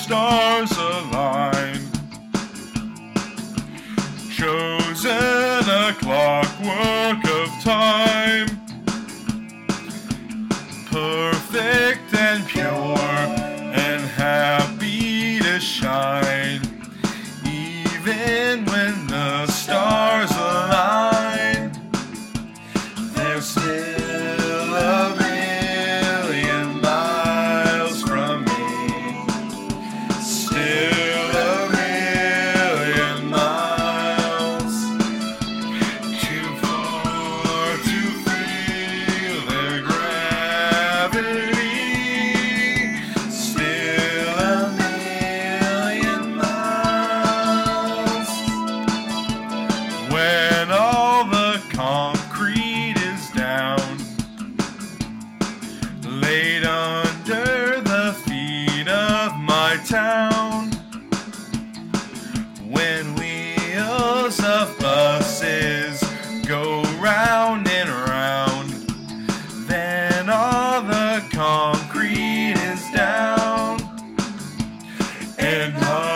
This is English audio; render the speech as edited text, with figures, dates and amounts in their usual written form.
stars align, chosen a clockwork of time, perfect and pure and happy to shine, even when the stars align. There's still a million miles from me, still a million miles, too far to feel their gravity, still a million miles. When all the concrete is down, laid under the feet of my town, when wheels of buses go round and round, then all the concrete is down, and